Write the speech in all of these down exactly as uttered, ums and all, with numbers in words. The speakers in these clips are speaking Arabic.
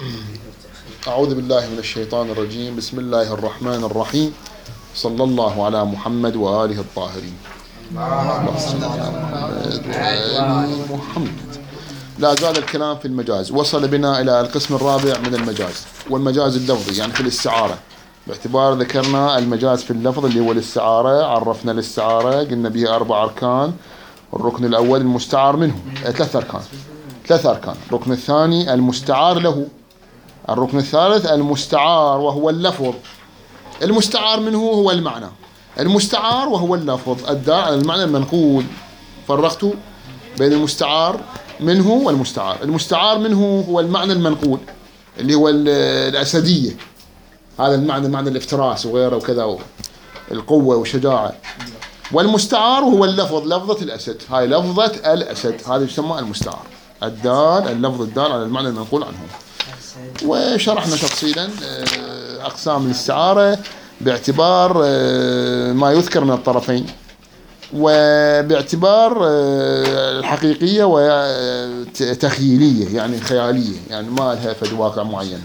أعوذ بالله من الشيطان الرجيم. بسم الله الرحمن الرحيم. صلى الله على محمد وآله الطاهرين. اللهم صل على محمد. لا زال الكلام في المجاز. وصل بنا إلى القسم الرابع من المجاز، والمجاز اللفظي يعني في الاستعارة، باعتبار ذكرنا المجاز في اللفظ اللي هو الاستعارة. عرفنا الاستعارة قلنا به أربع أركان. الركن الأول المستعار منه، ثلاث أركان ثلاث أركان الركن الثاني المستعار له. الركن الثالث المستعار وهو اللفظ. المستعار منه هو المعنى. المستعار وهو اللفظ الدال على المعنى المنقول. فرقت بين المستعار منه والمستعار. المستعار منه هو المعنى المنقول اللي هو الأسدية، هذا المعنى، معنى الافتراس وغيره وكذا، القوة والشجاعة. والمستعار هو اللفظ، لفظة الأسد، هاي لفظة الأسد، هذا يسمى المستعار، الدال اللفظ الدال على المعنى المنقول عنه. وشرحنا تفصيلا أقسام الاستعارة باعتبار ما يذكر من الطرفين، وباعتبار الحقيقية وتخيلية يعني خيالية، يعني ما لها فد واقع معين.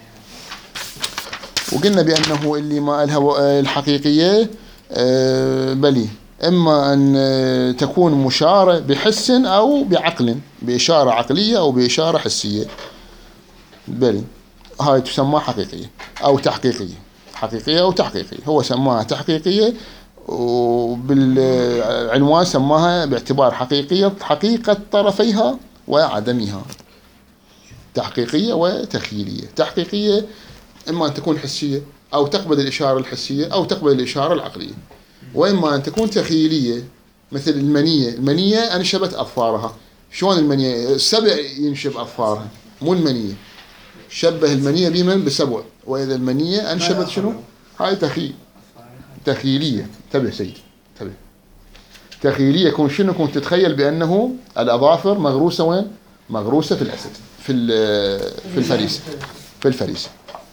وقلنا بأنه اللي ما لها الحقيقية بلي إما أن تكون مشارة بحس أو بعقل، بإشارة عقلية أو بإشارة حسية، بلي هاي تسمى حقيقية أو تحقيقية. حقيقية أو تحقيقية، هو سماها تحقيقية، وبالعنوان سماها باعتبار حقيقية حقيقة طرفيها وعدمها. تحقيقية وتخيلية. تحقيقية إما أن تكون حسية أو تقبل الإشارة الحسية أو تقبل الإشارة العقلية، وإما أن تكون تخيلية مثل المنية. المنية أنشبت أظفارها. شلون المنية؟ السبع ينشب أظفارها، مو المنية. شبه المنية بمن؟ بسبع. وإذا المنية أنشبت شنو؟ هاي تخيل تخيلية. انتبه سيد، انتبه. تخيلية يكون شنو؟ يكون تتخيل بأنه الأظافر مغروسة وين؟ مغروسة في الأسد، في في الفريسة، في الفريسة.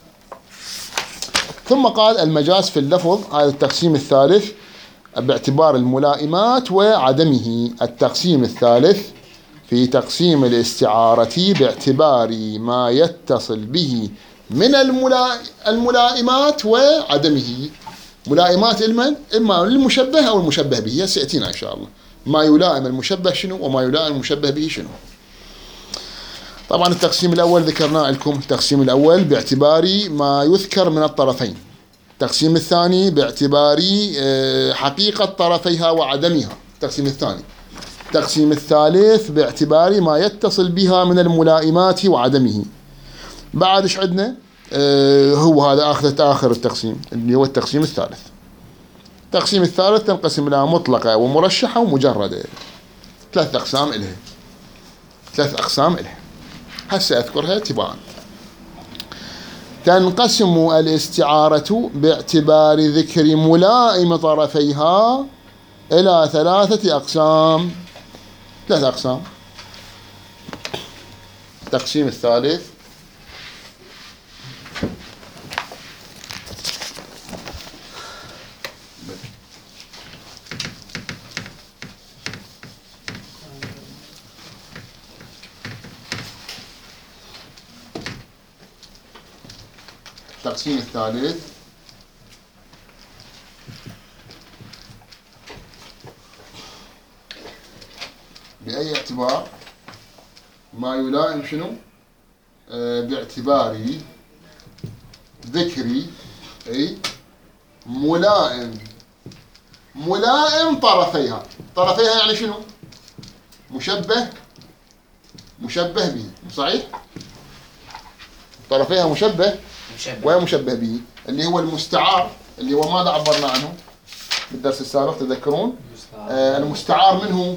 ثم قال المجاز في اللفظ، هذا التقسيم الثالث باعتبار الملائمات وعدمه. التقسيم الثالث في تقسيم الاستعارة باعتبار ما يتصل به من الملائمات وعدمه. ملائمات المن؟ إما للمشبه أو المشبه به، سيأتينا إن شاء الله ما يلائم المشبه شنو وما يلائم المشبه به شنو. طبعا التقسيم الأول ذكرنا لكم. التقسيم الأول باعتبار ما يذكر من الطرفين. التقسيم الثاني باعتبار حقيقة طرفيها وعدمها. التقسيم الثاني. التقسيم الثالث باعتبار ما يتصل بها من الملائمات وعدمه. بعد ايش عندنا؟ آه هو هذا آخر آخر التقسيم اللي هو التقسيم الثالث. التقسيم الثالث تنقسم إلى مطلقة ومرشحة ومجردة. ثلاث أقسام إلها. ثلاث أقسام إلها. هسه أذكرها تباعا. تنقسم الاستعارة باعتبار ذكر ملائم طرفيها إلى ثلاثة أقسام. ثلاث أقسام. التقسيم الثالث التقسيم الثالث بأي اعتبار؟ ما يلائم شنو؟ آه باعتبار ذكر أي ملائم ملائم طرفيها. طرفيها يعني شنو؟ مشبه مشبه به، صحيح؟ طرفيها مشبه ومشبه به، اللي هو المستعار، اللي هو ماذا عبرنا عنه بالدرس السابق تذكرون؟ آه المستعار منه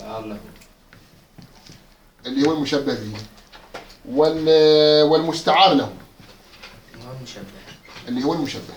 اللي هو المشبه به، والمستعار له اللي هو المشبه.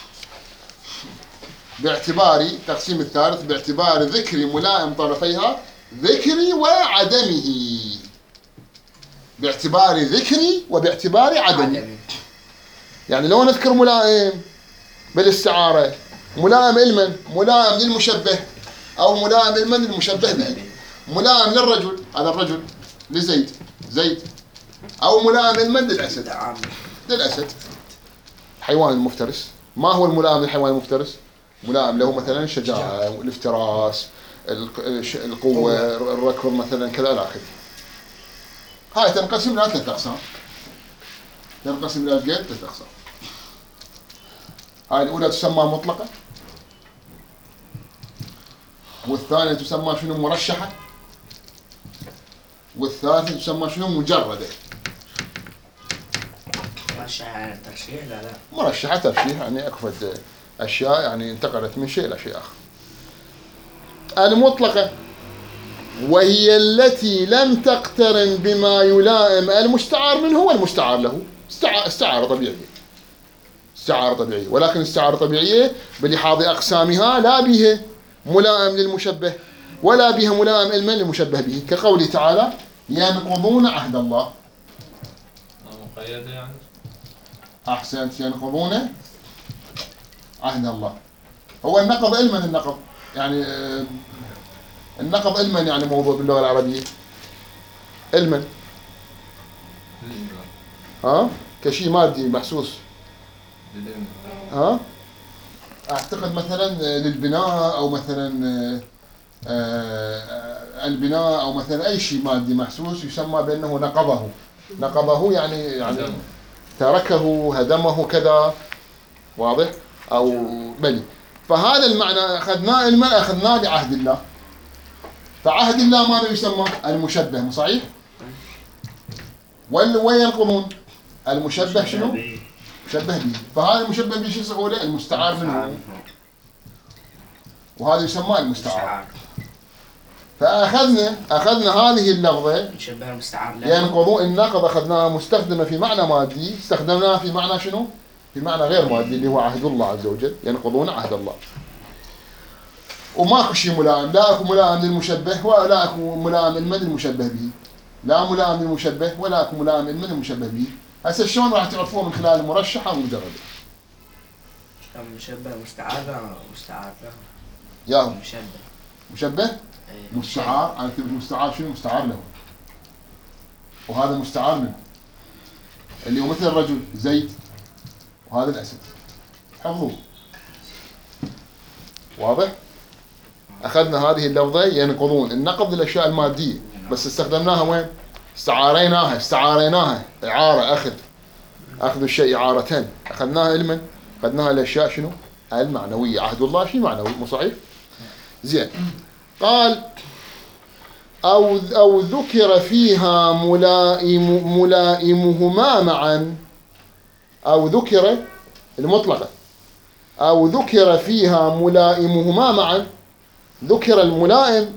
باعتبار التقسيم الثالث باعتبار ذكر ملائم طرفيها، ذكري وعدمه. باعتبار ذكري وباعتبار عدمي. يعني لو نذكر ملائم بالاستعارة، ملائم المن؟ ملائم للمشبه، أو ملائم المن للمشبه به. ملائم للرجل، هذا الرجل لزيد، زيد أو ملائم المد للأسد. للأسد حيوان المفترس. ما هو الملائم للحيوان المفترس؟ ملائم له مثلا الشجاعة، الافتراس، القوة، الركض مثلا كذا إلى آخره. هاي تنقسم إلى ثلاث أقسام. تنقسم إلى الجيد ثلاث أقسام. هاي الأولى تسمى مطلقة، والثانية تسمى شنو مرشحة، والثالثة تسمى شنو مجردة. مرشحة ترشيح لا لا مرشحة ترشيح يعني أكفت أشياء يعني انتقلت من شيء إلى شيء آخر. المطلقة وهي التي لم تقترن بما يلائم المستعار منه والمستعار له. استعارة طبيعية، استعارة طبيعية، ولكن استعارة طبيعية بلحاظ أقسامها لا بها ملائم للمشبه ولا بها ملائم علما للمشبه به، كقوله تعالى ينقضون عهد الله. مقيدة يعني. أحسنت، ينقضون عهد الله. هو النقض علما، النقض يعني النقض علما يعني موضوع باللغة العربية علما، ها كشيء مادي محسوس. ها اعتقد مثلا للبناء او مثلا آه البناء او مثلا اي شيء مادي محسوس يسمى بانه نقضه. نقضه يعني يعني تركه، هدمه كذا، واضح او بلي. فهذا المعنى اخذناه علما، اخذناه بعهد الله. فعهد الله ماذا يسمى؟ المشبه، صحيح؟ وينقضون المشبه شنو؟ مشبه به. فهذا المشبه به شو يصير له؟ المستعار منه، وهذا يسمى المستعار. فاخذنا اخذنا هذه اللفظه مشبه المستعار ينقضون. النقض اخذناها مستخدمه في معنى مادي، استخدمناها في معنى شنو؟ في معنى غير مادي اللي هو عهد الله عز وجل. ينقضون عهد الله. وماكو شيء ملائم، لا اكو ملائم للمشبه ولا اكو ملائم علما للمشبه به. لا ملائم للمشبه ولا اكو ملائم علما للمشبه به. هسه شلون راح تعرفوه؟ من خلال المرشحه والمجرده. مشبه مستعار له مستعار له. يا مشبه مشبه ايه. مستعار. انا كتبت مستعار شنو؟ مستعار له، وهذا مستعار منه اللي هو مثل الرجل زيد وهذا الاسد. حفظوه، واضح؟ اخذنا هذه اللفظه ينقضون، النقض للاشياء الماديه، بس استخدمناها وين؟ استعاريناها استعاريناها اعاره، اخذ اخذ الشيء اعارتين. اخذناها علما، اخذناها الاشياء شنو؟ المعنويه. عهد الله شيء معنوي، مو صحيح؟ زين. قال او او ذكر فيها ملائم ملائمهما معا، او ذكر المطلقه، او ذكر فيها ملائمهما معا. ذكر الملائم،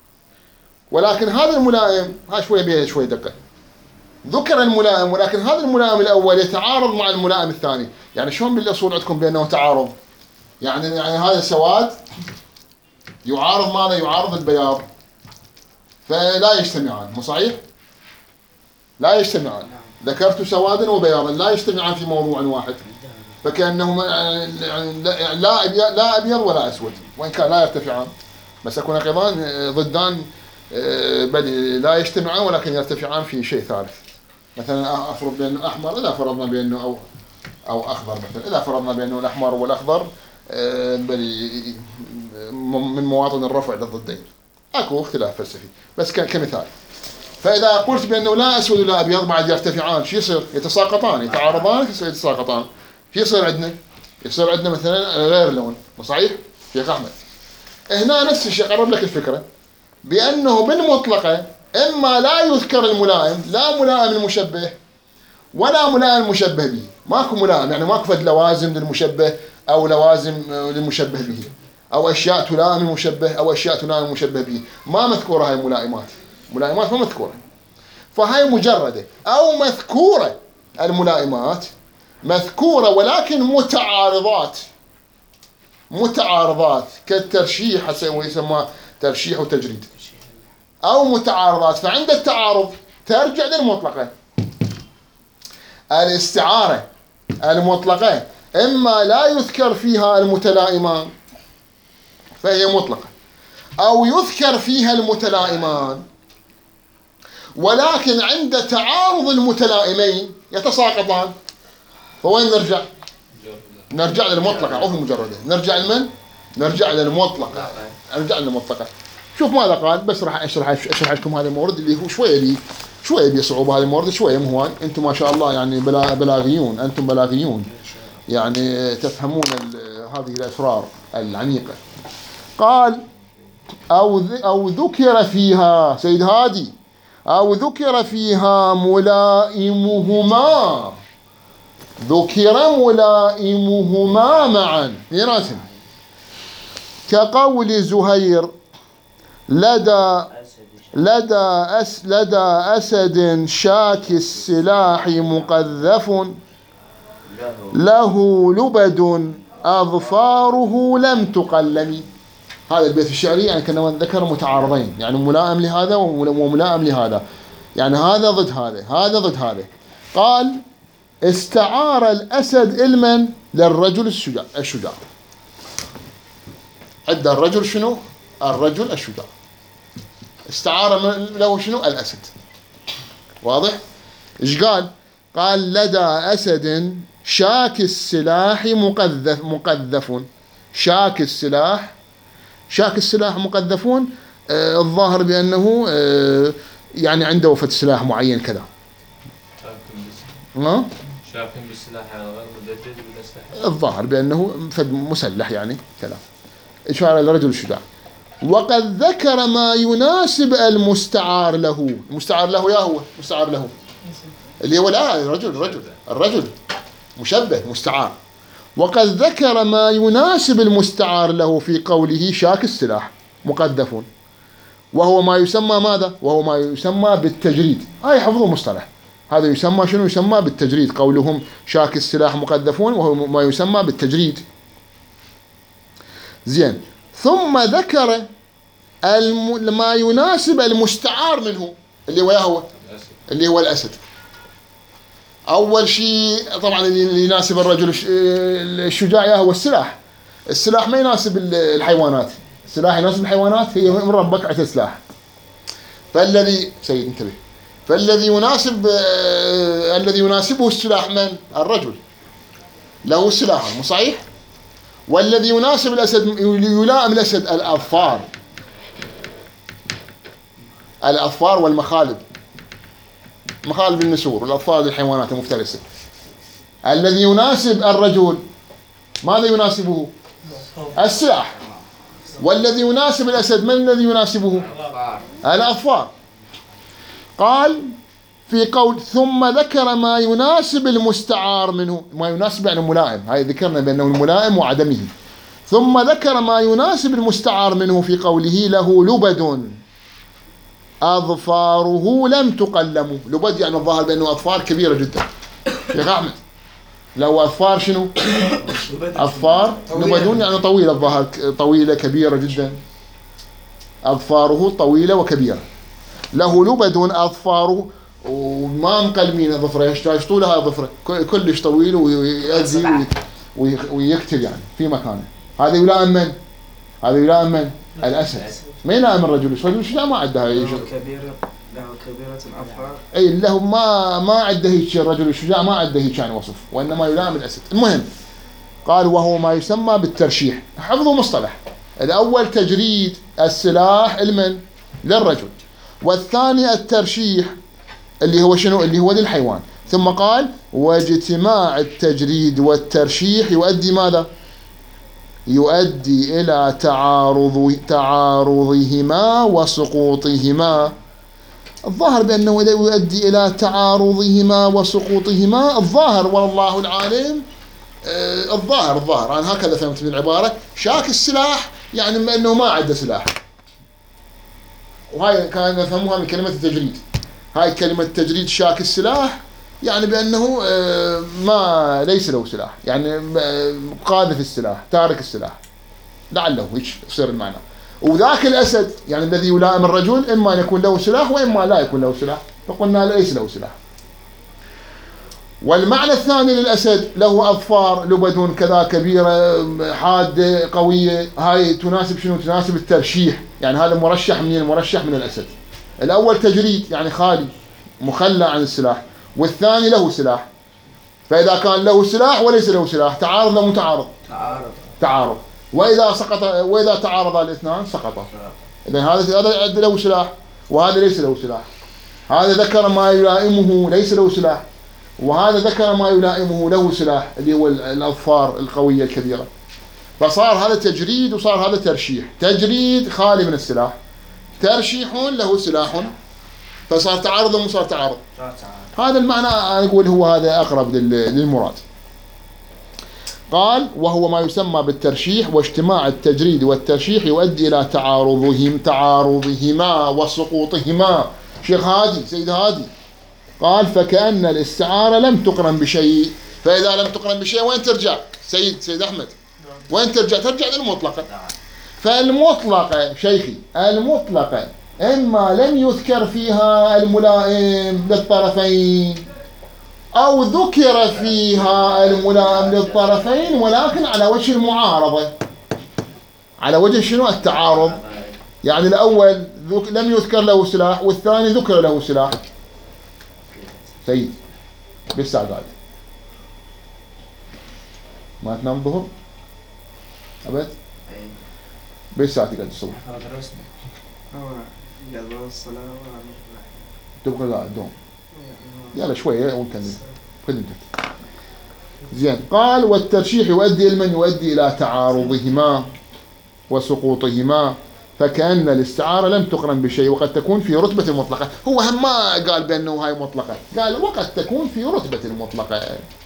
ولكن هذا الملائم ها شوي بيه شوي دقه. ذكر الملائم ولكن هذا الملائم الاول يتعارض مع الملائم الثاني. يعني شلون بالاصول عندكم بانه تعارض؟ يعني يعني هذا سواد يعارض ماذا؟ يعارض البياض، فلا يجتمعان، مو صحيح؟ لا يجتمعان. ذكرت سوادا وبياضا لا يجتمعان في موضوع واحد، فكانهما يعني لا ابيض لا ابيض ولا اسود، وان كان لا يرتفعان، بس يكون نقيضان ضدان بل لا يجتمعان ولكن يرتفعان في شيء ثالث. مثلا افرض بانه احمر اذا فرضنا بانه او او اخضر، مثلا اذا فرضنا بانه الاحمر والاخضر بل من مواطن الرفع للضدين، اكو اختلاف فلسفي بس كمثال. فاذا قلت بانه لا اسود ولا ابيض بعد يرتفعان، شو يصير؟ يتساقطان، يتعارضان، يتساقطان. شو يصير عندنا؟ يصير عندنا مثلا غير لون، صحيح؟ شيخ احمد هنا نفس الشيء. قرب لك الفكره بانه بالمطلقه اما لا يذكر الملائم، لا ملائم المشبه ولا ملائم المشبه به. ماكو ملائم، يعني ماكو فد لوازم للمشبه او لوازم للمشبه به، او اشياء تلائم المشبه او اشياء تلائم المشبه به. ما مذكوره هاي الملائمات، ملائمات ما مذكوره. فهاي مجرده او مذكوره. الملائمات مذكوره ولكن متعارضات، متعارضات كالترشيح يسمى ترشيح وتجريد، او متعارضات. فعند التعارض ترجع للمطلقه. الاستعاره المطلقه اما لا يذكر فيها المتلائمان فهي مطلقه، او يذكر فيها المتلائمان ولكن عند تعارض المتلائمين يتساقطان. فوين نرجع؟ نرجع للمطلقة أو المجردة. نرجع لمن؟ نرجع للمطلقة. نرجع للمطلقة. شوف ماذا قال، بس راح أشرح أشرح لكم هذا المورد اللي هو شوية لي شوية بصعوبة. هذا المورد شوية مهوان. أنتم ما شاء الله يعني بلا بلاغيون، أنتم بلاغيون يعني تفهمون هذه الأسرار العميقة. قال أو أو ذكر فيها سيد هادي أو ذكر فيها ملائمهما، ذكر ملائمهما معا ميراثا، كقول زهير لدى لدى أس لدى أسد شاك السلاح مقذف له لبد أظفاره لم تقلم. هذا البيت الشعري يعني كنا ذكر متعارضين، يعني ملائم لهذا وملائم لهذا، يعني هذا ضد هذا، هذا ضد هذا. قال استعار الأسد علما للرجل الشجاع الشجاع عد الرجل شنو؟ الرجل الشجاع استعار له شنو؟ الأسد. واضح؟ إيش قال؟ قال لدى أسد شاك السلاح مقذف مقذف شاك السلاح شاك السلاح مقذفون. آه الظاهر بأنه آه يعني عنده وفة سلاح معين كذا. ها؟ شاكن بالسلاح غير مدجج بالأسلحة. الظاهر بأنه فد مسلح يعني كلام. إشارة للرجل الشجاع. وقد ذكر ما يناسب المستعار له. المستعار له يا هو مستعار له اللي هو لا الرجل الرجل الرجل مشبه مستعار. وقد ذكر ما يناسب المستعار له في قوله شاك السلاح مقذف، وهو ما يسمى ماذا؟ وهو ما يسمى بالتجريد. هاي حفظوا مصطلح. هذا يسمى شنو؟ يسمى بالتجريد. قولهم شاك السلاح مقذفون وهو ما يسمى بالتجريد. زين. ثم ذكر الم... ما يناسب المستعار منه اللي هو هو اللي هو الأسد. أول شيء طبعا اللي يناسب الرجل الشجاع هو السلاح. السلاح ما يناسب الحيوانات. السلاح يناسب الحيوانات، هي من ربك عت السلاح. فالذي سيد انتبه، فالذي يناسب آه... الذي يناسبه السلاح من؟ الرجل له سلاح مو صحيح؟ والذي يناسب الأسد يلائم الأسد الأظفار الأظفار والمخالب، مخالب النسور والأظفار الحيوانات المفترسة. الذي يناسب الرجل ماذا يناسبه؟ السلاح. والذي يناسب الأسد من الذي يناسبه؟ الأظفار. قال في قول ثم ذكر ما يناسب المستعار منه، ما يناسب يعني ملائم، هاي ذكرنا بأنه الملائم وعدمه. ثم ذكر ما يناسب المستعار منه في قوله له لبد أظفاره لم تقلم. لبد يعني الظاهر بأنه أظفار كبيرة جدا. شيخ أحمد لو أظفار شنو؟ أظفار لبدون يعني طويلة، الظاهر طويلة كبيرة جدا. أظفاره طويلة وكبيرة. له لبد أظفاره وما مقلمين ظفره، يشتغل لها ظفره كلش طويل ويأذي ويقتل يعني في مكانه. هذا يلائم من؟ هذا يلائم من؟ الأسد. ما يلائم الرجل. الرجل الشجاع ما عنده هاي له كبيرة له كبيرة الأظفار. اي له ما ما عنده هيك. الرجل الشجاع ما عنده هيك يعني وصف، وانما يلائم الأسد. المهم قال وهو ما يسمى بالترشيح. حفظوا مصطلح. الأول تجريد السلاح لمن؟ للرجل. والثاني الترشيح اللي هو شنو؟ اللي هو للحيوان. ثم قال واجتماع التجريد والترشيح يؤدي ماذا؟ يؤدي إلى تعارض تعارضهما وسقوطهما. الظاهر بأنه يؤدي إلى تعارضهما وسقوطهما. الظاهر والله العالم آه الظاهر الظاهر أنا هكذا فهمت من العبارة. شاك السلاح يعني أنه ما عنده سلاح، وهاي كان يفهموها من كلمة التجريد. هاي كلمة تجريد شاك السلاح يعني بأنه ما ليس له سلاح، يعني قاذف السلاح تارك السلاح لعله هيك يصير المعنى. وذاك الأسد يعني الذي يلائم الرجل إما أن يكون له سلاح وإما لا يكون له سلاح، فقلنا ليس له سلاح. والمعنى الثاني للأسد له أظفار لبد كذا كبيرة حادة قوية. هاي تناسب شنو؟ تناسب الترشيح، يعني هذا مرشح من المرشح من الأسد. الأول تجريد يعني خالي مخلى عن السلاح، والثاني له سلاح. فإذا كان له سلاح وليس له سلاح تعارض أو متعارض؟ تعارض. تعارض. وإذا سقط وإذا تعارض الاثنان سقطا. إذا هذا هذا له سلاح وهذا ليس له سلاح. هذا ذكر ما يلائمه ليس له سلاح، وهذا ذكر ما يلائمه له سلاح اللي هو الأظفار القوية الكبيرة. فصار هذا تجريد وصار هذا ترشيح. تجريد خالي من السلاح، ترشيح له سلاح، فصار تعارض وصار تعارض. هذا المعنى أنا أقول هو هذا أقرب للمراد. قال وهو ما يسمى بالترشيح، واجتماع التجريد والترشيح يؤدي إلى تعارضهم تعارضهما وسقوطهما. شيخ هادي سيد هادي قال فكأن الاستعارة لم تقرن بشيء، فإذا لم تقرن بشيء وين ترجع سيد سيد أحمد؟ وين ترجع؟ ترجع للمطلقة. فالمطلقة شيخي المطلقة إما لم يذكر فيها الملائم للطرفين أو ذكر فيها الملائم للطرفين ولكن على وجه المعارضة، على وجه شنو؟ التعارض. يعني الأول لم يذكر له سلاح والثاني ذكر له سلاح. سيد بالساعة قاعد ما تنام ظهر أبد بالساعة تقعد الصبح تبقى قاعد دوم يلا شوية ونكمل خدمتك. زين. قال والترشيح يؤدي لمن؟ يؤدي إلى تعارضهما وسقوطهما، فكأن الاستعارة لم تقرن بشيء وقد تكون في رتبة المطلقة. هو هم ما قال بأنه هاي مطلقة، قال وقد تكون في رتبة المطلقة.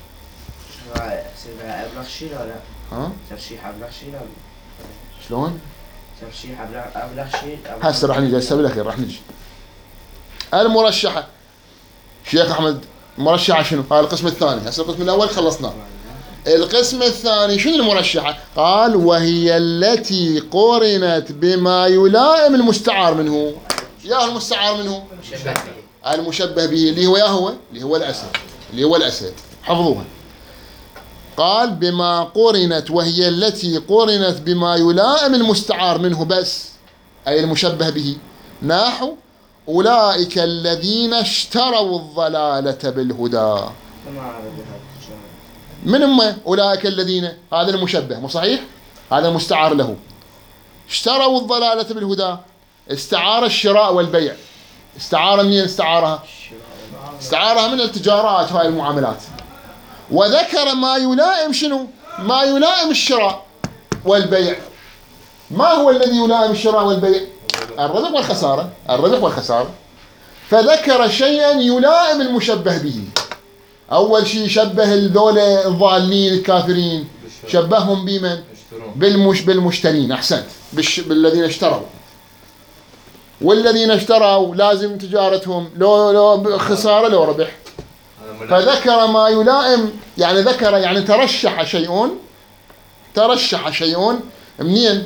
سيدنا أبلغ شيء لا لا؟ ها؟ ترشيح أبلغ شيء لا؟ شلون؟ ترشيح أبلغ أبلغ شيء. هسه راح نجي هسه بالأخير راح نجي. المرشحة شيخ أحمد مرشحة شنو؟ هذا القسم الثاني. هسه القسم الأول خلصناه. القسم الثاني شنو المرشحة؟ قال وهي التي قرنت بما يلائم المستعار منه. يا المستعار منه المشبه به اللي هو يا هو اللي هو الأسد اللي هو الأسد. حفظوها. قال بما قرنت وهي التي قرنت بما يلائم المستعار منه بس، أي المشبه به. نحو أولئك الذين اشتروا الضلالة بالهدى. من هم أولئك الذين؟ هذا المشبه مو صحيح؟ هذا مستعار له. اشتروا الضلالة بالهدى، استعار الشراء والبيع. استعار منين استعارها؟ استعارها من التجارات هاي المعاملات. وذكر ما يلائم شنو؟ ما يلائم الشراء والبيع. ما هو الذي يلائم الشراء والبيع؟ الربح والخسارة. الربح والخسارة. فذكر شيئا يلائم المشبه به. أول شيء شبه الذولة الضالين الكافرين، شبههم بمن؟ بالمش بالمشترين. أحسنت. بالش... بالذين اشتروا. والذين اشتروا لازم تجارتهم لو لو خسارة لو ربح. فذكر ما يلائم، يعني ذكر يعني ترشح شيء ترشح شيء منين؟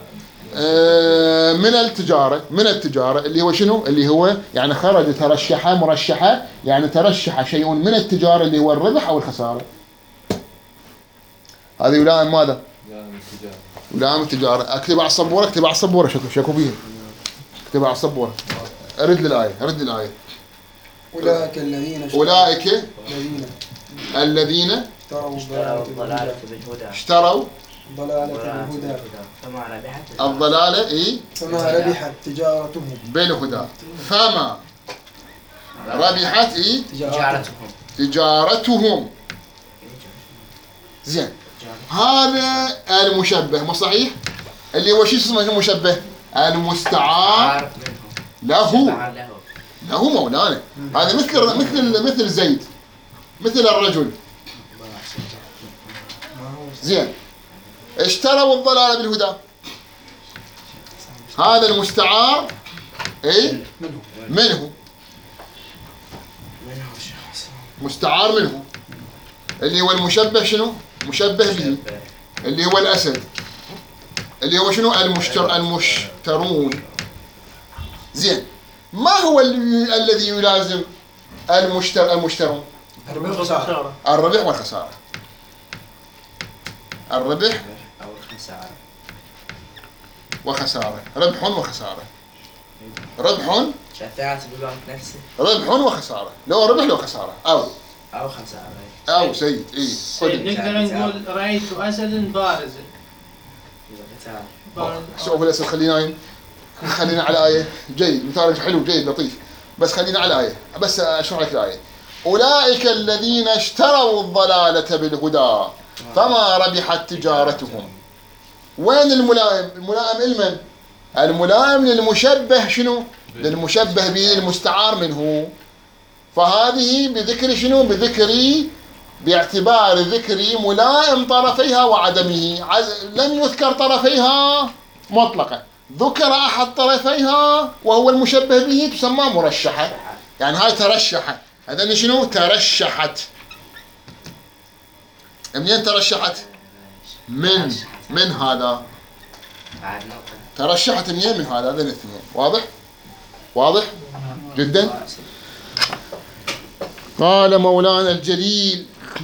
آه من التجارة من التجارة اللي هو شنو؟ اللي هو يعني خرج ترشح مرشحة، يعني ترشح شيء من التجارة اللي هو الربح أو الخسارة. هذا يلائم ماذا؟ يلائم التجارة. اكتب على السبورة اكتب على السبورة شكو شكو بيه اكتب على السبورة. أرد الآية أرد الآية. أولئك الذين أولئك الذين الذين اشتروا الضلالة بالهدى اشتروا ضلالة بالهدى فما ربحت الضلالة إيه؟ فما ربحت تجارتهم بالهدى فما ربحت إيه؟ تجارتهم تجارتهم. زين. هذا المشبه مو صحيح؟ اللي هو شو اسمه المشبه؟ المستعار له له مولانا. هذا مثل مثل مثل زيد مثل الرجل. زين. اشتروا الضلالة بالهدى. هذا المستعار اي منه مستعار منه اللي هو المشبه شنو؟ مشبه به اللي هو الأسد اللي هو شنو؟ المشتر المشترون. زين. ما هو الذي يلازم المشتر المشترون؟ الربح والخسارة. الربح والخسارة. الربح أو الخسارة وخسارة. ربح وخسارة. ربح شافعت بالوقت نفسه ربح وخسارة، لو ربح لو خسارة أو أو خسارة. أو سيد إيه سيد خذ. نقدر نقول رأيت أسدا بارزا. مثال. بارز. شوف الأسد خلينا خلينا على آية جيد، مثال حلو جيد لطيف، بس خلينا على آية بس أشرح لك الآية. أولئك الذين اشتروا الضلالة بالهدى فما ربحت تجارتهم. وين الملائم؟ الملائم لمن؟ الملائم للمشبه شنو؟ للمشبه به المستعار منه. فهذه بذكر شنو؟ بذكر باعتبار ذكر ملائم طرفيها وعدمه. لم يذكر طرفيها مطلقا، ذكر أحد طرفيها وهو المشبه به تسمى مرشحة. يعني هاي ترشحت، هذا شنو؟ ترشحت. منين ترشحت؟ من من هذا بعد نقطة. ترشحت منين؟ من هذا. هذين الاثنين. واضح؟ واضح جدا. قال مولانا الجليل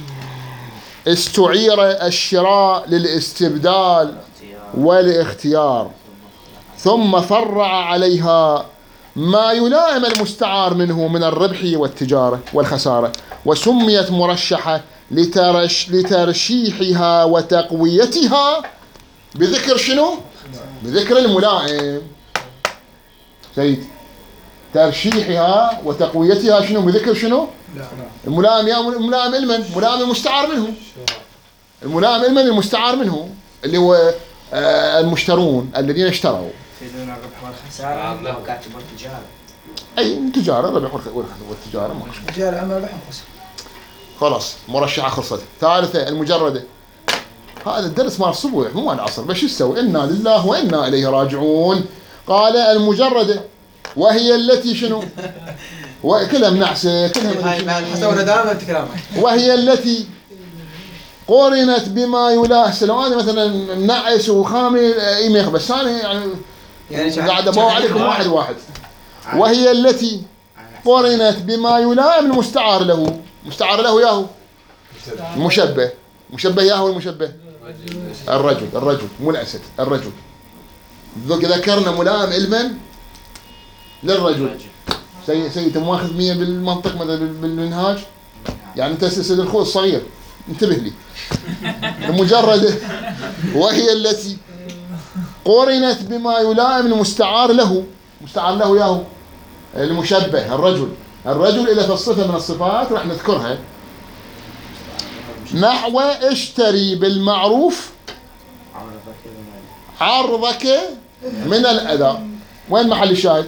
استعير الشراء للاستبدال والاختيار ثم فرع عليها ما يلائم المستعار منه من الربح والتجارة والخسارة، وسميت مرشحة لترش لترشيحها وتقويتها بذكر شنو؟ بذكر الملائم. سيد ترشيحها وتقويتها شنو؟ بذكر شنو؟ الملائم. يا الملائم المن؟ ملائم المستعار منه. الملائم المن؟ المستعار منه اللي هو آه المشترون الذين اشتروا. يفيدون الربح والخسارة لو كاتبوا التجارة. أي التجارة الربح والتجارة ما تجارة عمل ربح وخسارة. خلاص مرشحة خلصت. ثالثة المجردة. هذا الدرس مال الصبح مو مال العصر، بس شو تسوي؟ إنا لله وإنا إليه راجعون. قال المجردة وهي التي شنو؟ وكلها منعسة كلها حسونا دائما تكرامك. وهي التي قرنت بما يلاحسن. لو أنا مثلا منعس وخامل إيميخ بس أنا يعني يعني قاعد أبوع عليكم واحد واحد. وهي التي قرنت بما يلائم المستعار له. مستعار له ياهو المشبه. مشبه ياهو المشبه الرجل. الرجل مو الأسد. الرجل. ذكرنا ملائم علما للرجل. سيد سيد ماخذ مية بالمنطق مثلا بالمنهاج. يعني انت سيد الخوذ الصغير انتبه لي. المجرد وهي التي قرنت بما يلائم المستعار له. مستعار له ياهو المشبه الرجل. الرجل إذا في الصفة من الصفات راح نذكرها. نحو اشتري بالمعروف عرضك من الأذى. وين محل الشاهد؟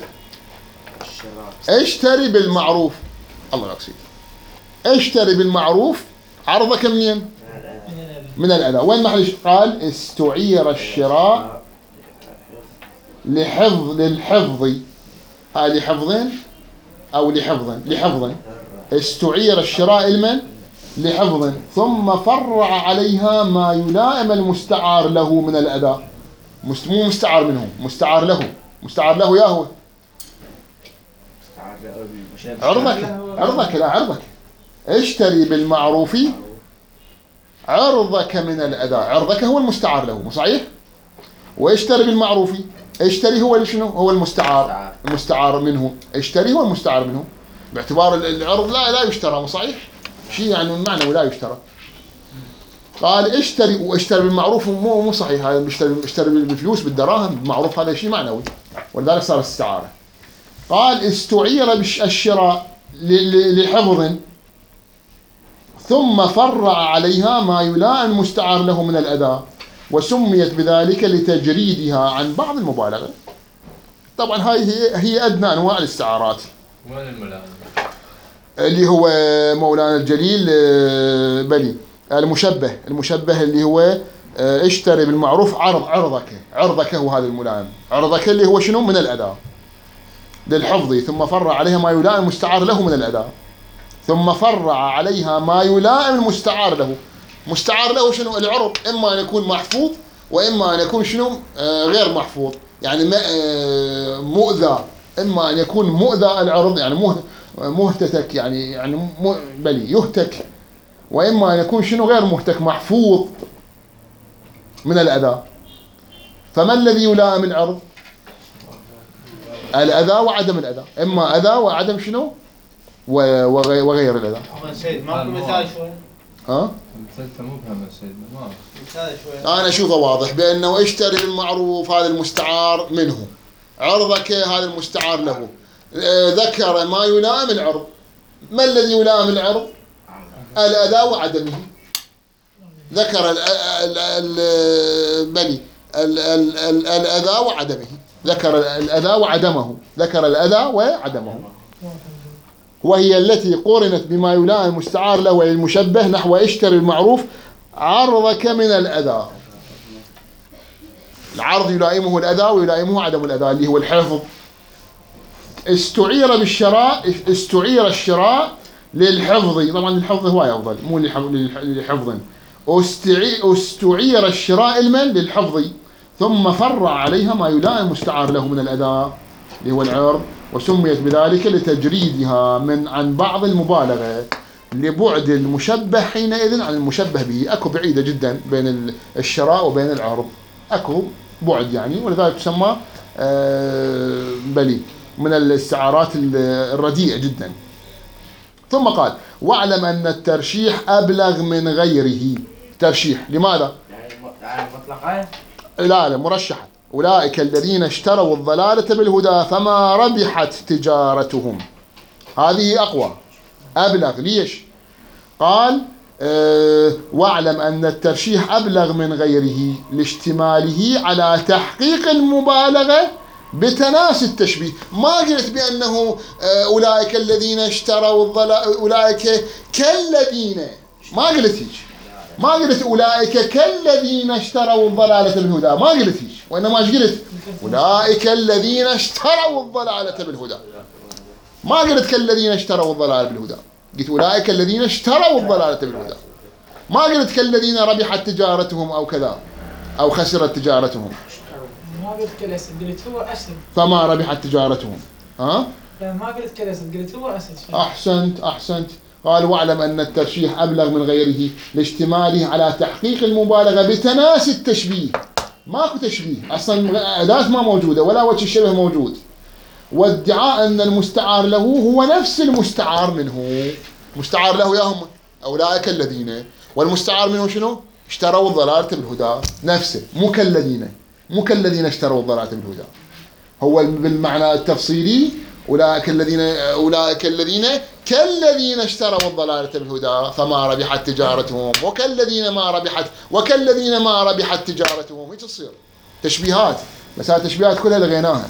اشتري بالمعروف. الله يقصيك. اشتري بالمعروف عرضك منين؟ من الأذى. وين محل؟ قال استعير الشراء لحفظ للحفظ. هاي لحفظين أو لحفظ لحفظ. استعير الشراء المن لحفظ ثم فرع عليها ما يلائم المستعار له من الأذى. مو مستعار منه، مستعار له. مستعار له ياهو عرضك. عرضك لا عرضك. اشتري بالمعروف عرضك من الأذى. عرضك هو المستعار له مو صحيح؟ واشتري بالمعروف. اشتري هو شنو؟ هو المستعار. المستعار منه. اشتري هو المستعار منه باعتبار العرض لا لا يشترى مو صحيح؟ شيء يعني معنى ولا يشترى. قال اشتري واشتري بالمعروف مو مو صحيح. هذا اشتري اشتري بالفلوس بالدراهم بالمعروف هذا شيء معنوي ولذلك صار استعارة. قال استعير الشراء لحفظ ثم فرع عليها ما يلائم المستعار له من الأذى وسميت بذلك لتجريدها عن بعض المبالغة. طبعا هاي هي هي أدنى أنواع الاستعارات. وين الملائم؟ اللي هو مولانا الجليل بلي المشبه. المشبه اللي هو اشتري بالمعروف عرض. عرضك. عرضك هو هذا الملائم. عرضك اللي هو شنو؟ من الأذى للحفظ ثم فرع عليها ما يلائم المستعار له من الأذى ثم فرع عليها ما يلائم المستعار له. مستعار له شنو؟ العرض. إما أن يكون محفوظ وإما أن يكون شنو؟ آه غير محفوظ يعني آه مؤذى. إما أن يكون مؤذى العرض يعني مهتك يعني يعني بلي يهتك، وإما أن يكون شنو؟ غير مهتك محفوظ من الأذى. فما الذي يلائم العرض؟ الأذى وعدم الأذى، إما أذى وعدم شنو وغير الأذى. سيد ماكو مثال شوي؟ ها؟ مثلته مبهم سيدنا ما مثال شوي. أنا أشوفه واضح بأنه اشتري بالمعروف هذا المستعار منه، عرضك هذا المستعار له، ذكر ما يلائم العرض. ما الذي يلائم العرض؟ الأذى وعدمه. ذكر البني الأذى وعدمه، ذكر الأذى وعدمه، ذكر الأذى وعدمه، وهي التي قرنت بما يلائم المستعار له المشبه، نحو اشتري المعروف عرضك من الأذى. العرض يلائمه الأذى ويلائمه عدم الأذى اللي هو الحفظ. استعير بالشراء، استعير الشراء للحفظ، طبعا الحفظ هو أفضل مو للحفظ. استعير الشراء المن للحفظ، ثم فرع عليها ما يلائم المستعار له من الأذى اللي هو العرض، وسميت بذلك لتجريدها من عن بعض المبالغة، لبعد المشبه حينئذ عن المشبه به. أكو بعيدة جدا بين الشراء وبين العرض، أكو بعد يعني، ولذلك تسمى آه بلي من الاستعارات الرديئة جدا. ثم قال: واعلم أن الترشيح أبلغ من غيره. ترشيح لماذا؟ يعني مطلقة؟ لا لا مرشحة. أولئك الذين اشتروا الضلالة بالهدى فما ربحت تجارتهم. هذه أقوى أبلغ. ليش؟ قال أه واعلم أن الترشيح أبلغ من غيره لاشتماله على تحقيق المبالغة بتناسي التشبيه. ما قلت بأنه أولئك الذين اشتروا الضلالة أولئك كالذين، ما قلت هيك. ما قلت أولئك كالذين اشتروا الضلالة بالهدى، ما قلت هيك. وإنما ايش قلت؟ أولئك الذين اشتروا الضلالة بالهدى. ما قلت كالذين اشتروا الضلالة بالهدى، قلت أولئك الذين اشتروا الضلالة بالهدى. ما قلت كالذين ربحت تجارتهم أو كذا أو خسرت تجارتهم. ما قلت كالأسد، قلت هو أسد. فما ربحت تجارتهم. ها؟ لا ما قلت كالأسد، قلت هو أسد. أحسنت أحسنت. قال: واعلم أن الترشيح أبلغ من غيره لاشتماله على تحقيق المبالغة بتناسي التشبيه. ماكو تشبيه أصلا، أداة ما موجودة ولا وجه الشبه موجود، وادعاء أن المستعار له هو نفس المستعار منه. مستعار له يا هم أولئك الذين، والمستعار منه شنو؟ اشتروا الضلالة بالهدى، نفسه، مو كالذين، مو كالذين اشتروا الضلالة بالهدى. هو بالمعنى التفصيلي أولئك الذين أولئك الذين كالذين اشتروا الضلالة بالهدى فما ربحت تجارتهم، وكالذين ما ربحت وكالذين ما ربحت تجارتهم. هيك تصير تشبيهات، بس هذه التشبيهات كلها لغيناها.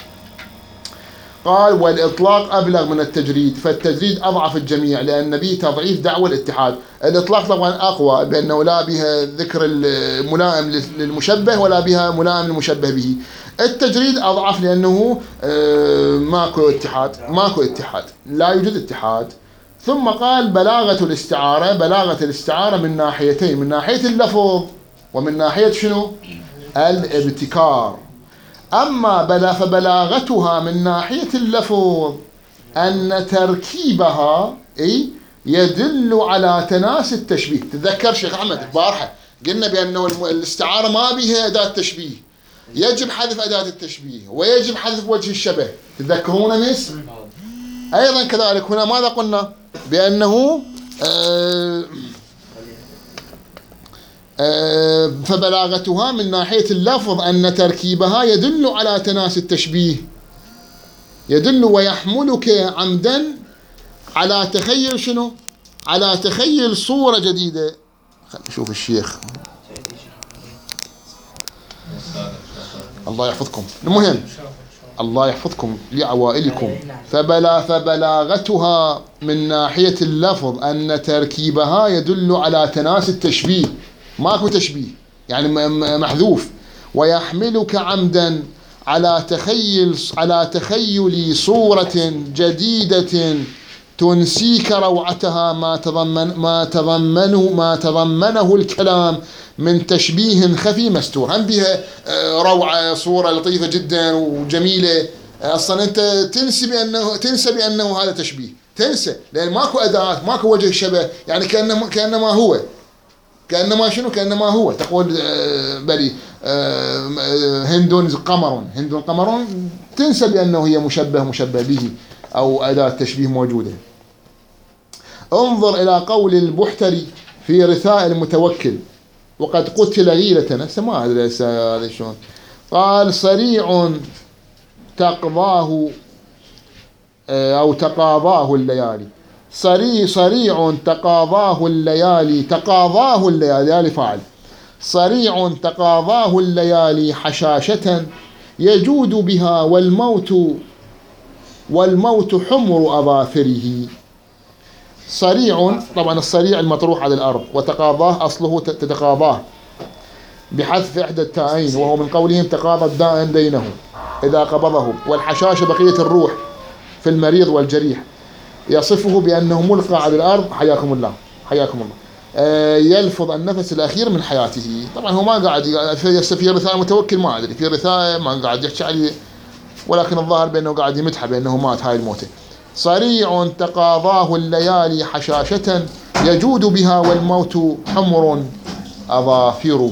قال: والإطلاق أبلغ من التجريد، فالتجريد أضعف الجميع لأن به تضعيف دعوى الاتحاد. الإطلاق طبعا أقوى بأنه لا بها ذكر الملائم للمشبه ولا بها ملائم للمشبه به. التجريد أضعف لأنه ماكو اتحاد، ماكو اتحاد، لا يوجد اتحاد. ثم قال: بلاغة الاستعارة، بلاغة الاستعارة من ناحيتين، من ناحية اللفظ ومن ناحية شنو؟ الابتكار. أما بلا فبلاغتها من ناحية اللفظ أن تركيبها أي يدل على تناسي التشبيه. تذكر شيخ أحمد البارحة قلنا بأنه الاستعارة ما بها أداة تشبيه، يجب حذف أداة التشبيه ويجب حذف وجه الشبه. تذكرون مس؟ أيضا كذلك هنا ماذا قلنا؟ بأنه آه آه فبلاغتها من ناحية اللفظ أن تركيبها يدل على تناسي التشبيه، يدل ويحملك عمدا على تخيل شنو؟ على تخيل صورة جديدة. خلينا نشوف الشيخ الله يحفظكم. المهم الله يحفظكم لعوائلكم. فبلا فبلاغتها من ناحية اللفظ أن تركيبها يدل على تناسي التشبيه، ماكو تشبيه يعني محذوف. ويحملك عمدا على تخيل على تخيل صورة جديدة تنسيك روعتها ما تضمن ما تضمنه ما تضمنه الكلام من تشبيه خفي مستور. هم بها روعة، صورة لطيفة جدا وجميلة، أصلا أنت تنسى بأنه تنسى بأنه هذا تشبيه، تنسى لأن ماكو أداة، ماكو وجه شبه، يعني كأنما كأنما هو كأنما شنو كأنما هو. تقول بلي هند قمر، هند قمر تنسى بأنه هي مشبه مشبه به أو أداة تشبيه موجودة. انظر إلى قول البحتري في رثاء المتوكل: وقد قتل غيلة، هسه ما أدري هذا شلون، قال: صريع تقضاه أو تقاضاه الليالي، صريع صريع تقاضاه الليالي، تقاضاه الليالي فاعل، صريع تقاضاه الليالي حشاشة يجود بها والموت والموت حمر أظافره. صريع، طبعا الصريع المطروح على الأرض، وتقاضاه أصله تتقاضاه بحذف إحدى التائين، وهو من قولهم تقاضى الدائن دينه إذا قبضه. والحشاشة بقية الروح في المريض والجريح، يصفه بأنه ملقى على الأرض، حياكم الله حياكم الله، آه يلفظ النفس الأخير من حياته. طبعا هو ما قاعد في, في رثاء المتوكل، ما أدري في رثاء ما قاعد يحكي عليه، ولكن الظاهر بأنه قاعد يمدحه بأنه مات هاي الموتة. صريع تقاضاه الليالي حشاشة يجود بها والموت حمر أظافره.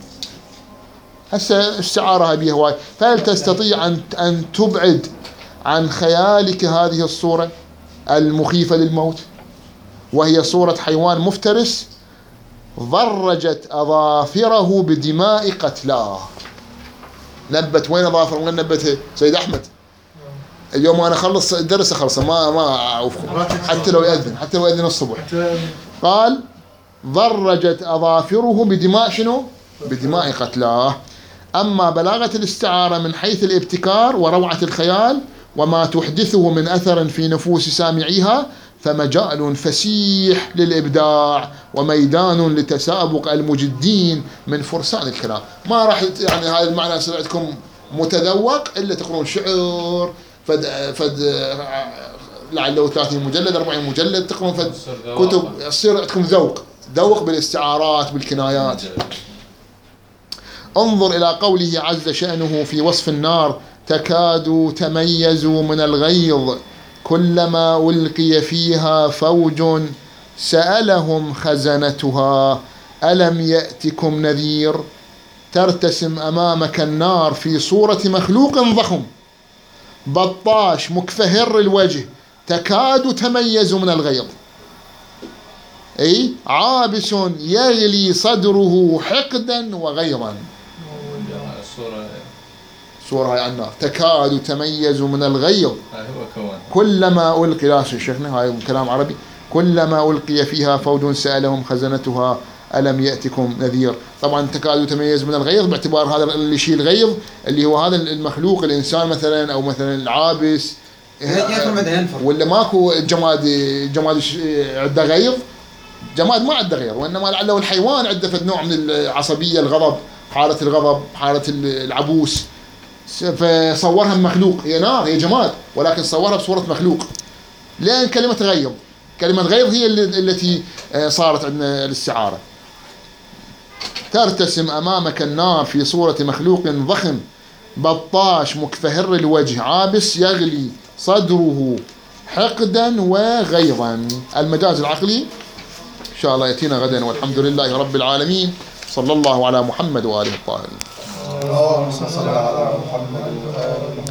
هسه استعارها بها هواي، فهل تستطيع أن أن تبعد عن خيالك هذه الصورة المخيفة للموت، وهي صورة حيوان مفترس ضرجت أظافره بدماء قتلاه؟ نبت وين أظافر؟ وين نبتها سيد أحمد؟ اليوم أنا أخلص الدرس أخلص ما ما أعوفكم حتى لو يأذن، حتى لو يأذن الصبح. قال: ضرجت أظافره بدماء شنو؟ بدماء قتلاه. أما بلاغة الاستعارة من حيث الابتكار وروعة الخيال وما تحدثه من أثر في نفوس سامعيها فمجال فسيح للإبداع وميدان لتسابق المجدين من فرسان الكلام. ما راح يعني هذا المعنى يصير عندكم متذوق إلا تقرون شعر فد فد لعله ثلاثين مجلد أربعين مجلد، تقرون فد كتب، يصير عندكم ذوق ذوق بالاستعارات بالكنايات. انظر إلى قوله عز شأنه في وصف النار: تكاد تميز من الغيظ كلما ألقي فيها فوج سألهم خزنتها ألم يأتكم نذير. ترتسم أمامك النار في صورة مخلوق ضخم بطاش مكفهر الوجه تكاد تميز من الغيظ، أي عابس يغلي صدره حقدا وغيظا. صورة هاي عن النار تكاد تميز من الغيظ كلما ألقي، لا شيخنا هاي كلام عربي، كلما ألقي فيها فوج سألهم خزنتها ألم يأتكم نذير. طبعا تكاد تميز من الغيظ باعتبار هذا اللي يشيل غيظ اللي هو هذا المخلوق الإنسان مثلا، أو مثلا العابس ولا ماكو جماد جماد عنده غيظ، جماد ما عنده غيظ، وإنما لعله الحيوان عنده نوع من العصبية، الغضب، حالة الغضب، حالة العبوس، فصورها مخلوق، هي نار هي جماد ولكن صورها بصورة مخلوق. لأن كلمة غيظ كلمة غيظ هي التي صارت عندنا الاستعارة. ترتسم أمامك النار في صورة مخلوق ضخم بطاش مكفهر الوجه عابس يغلي صدره حقدا وغيظا. المجاز العقلي إن شاء الله يأتينا غدا، والحمد لله رب العالمين. صلى الله على محمد وآله الطاهرين. اللهم صل على محمد وآله